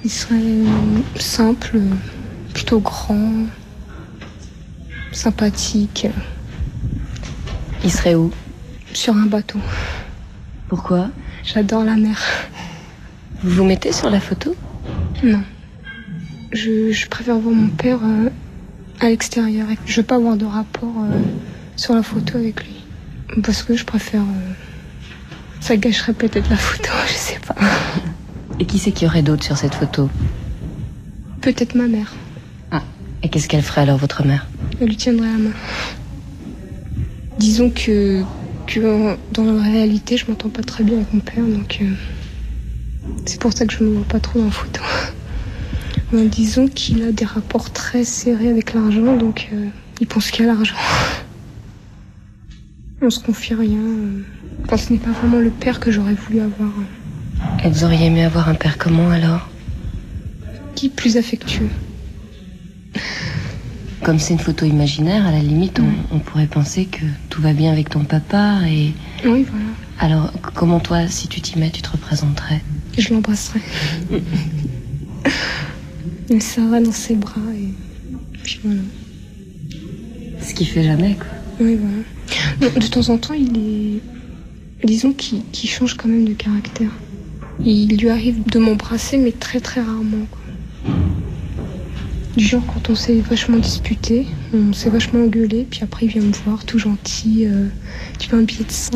Il serait simple, plutôt grand, sympathique. Il serait où? Sur un bateau. Pourquoi? J'adore la mer. Vous vous mettez sur la photo? Non. Je préfère voir mon père à l'extérieur. Je veux pas avoir de rapport sur la photo avec lui. Parce que je préfère... ça gâcherait peut-être la photo, je sais pas. Et qui c'est qu'il y aurait d'autre sur cette photo? Peut-être ma mère. Ah, et qu'est-ce qu'elle ferait alors, votre mère? Elle lui tiendrait la main. Disons que dans la réalité, je m'entends pas très bien avec mon père, donc c'est pour ça que je me vois pas trop dans la photo. Disons qu'il a des rapports très serrés avec l'argent, donc il pense qu'il y a l'argent. On se confie rien. Enfin, ce n'est pas vraiment le père que j'aurais voulu avoir. Et vous auriez aimé avoir un père comment alors? Qui est plus affectueux. Comme c'est une photo imaginaire, à la limite, on pourrait penser que tout va bien avec ton papa et... Oui, voilà. Alors, comment toi, si tu t'y mets, tu te représenterais? Je l'embrasserais. Il me serrait dans ses bras et puis voilà. Ce qu'il fait jamais, quoi. Oui, voilà. De temps en temps, il est... Disons qu'il change quand même de caractère. Il lui arrive de m'embrasser, mais très très rarement, quoi. Du genre, quand on s'est vachement disputé, on s'est vachement engueulé, puis après il vient me voir tout gentil, tu veux un billet de 100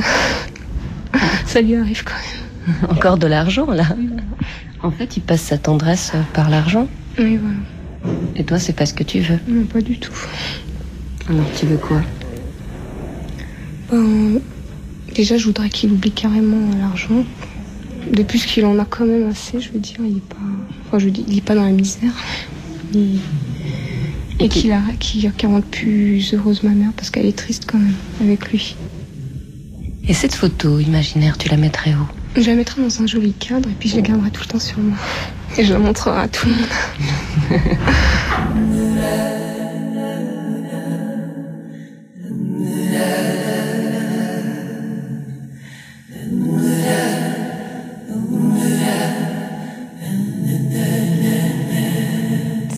Ça lui arrive quand même. Encore de l'argent, là. Oui, voilà. En fait, il passe sa tendresse par l'argent. Oui, voilà. Et toi, c'est pas ce que tu veux? Non, pas du tout. Alors, tu veux quoi? Déjà, je voudrais qu'il oublie carrément l'argent. De plus qu'il en a quand même assez, je veux dire, il est pas... Enfin, je dis, il est pas dans la misère. Et qu'il rende plus heureuse ma mère, parce qu'elle est triste quand même, avec lui. Et cette photo imaginaire, tu la mettrais où? Je la mettrai dans un joli cadre, et puis je la garderai tout le temps sur moi. Et je la montrerai à tout le monde.